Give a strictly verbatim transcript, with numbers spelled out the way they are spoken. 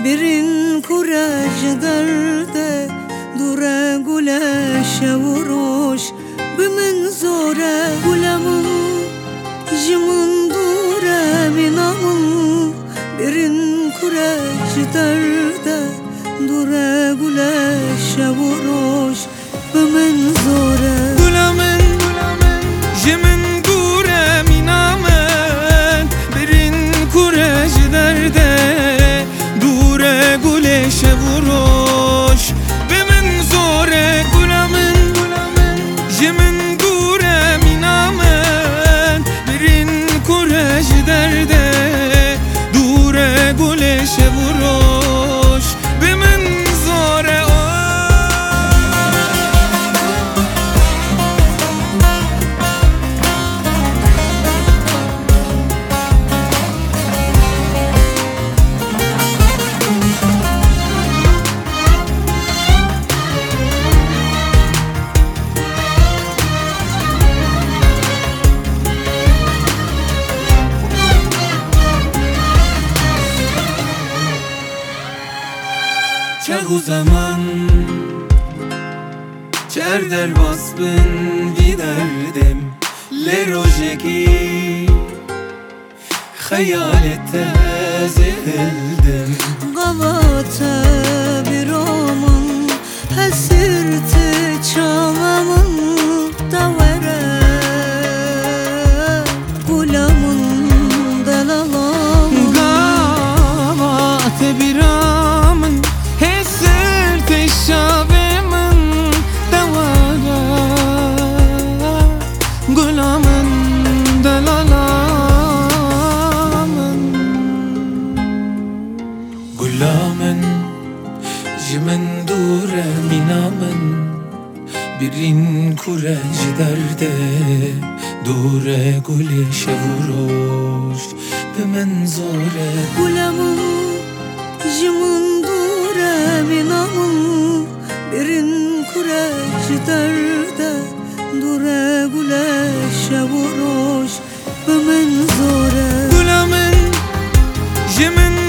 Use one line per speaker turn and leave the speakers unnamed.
برین کورج درده دوره گلش وروش به من زوره گلمون جمون دوره مینامون برین کورج درده دوره گلش وروش به من زوره
گلمون جمون دوره مینامون برین کورج درده دوره گلش وروش به من زوره گلمون جمون دوره مینامون برین کورج درده دوره گلش وروش به من زوره چه zaman چر در باز بن دیدردم لروجکی خیالت زهلدم
قواتا بیرامون حسرت چاممون دوره گلمون دلالامون
قوات بیرامون حسرت شابمون دوره گلمون دلالامون گلامن جمن دوره مینامن برین کورج درده دوره گلش وروش به من زوره
گلمون جمون دوره مینامون برین کورج درده دوره گلش وروش به من زوره
گلامن جمن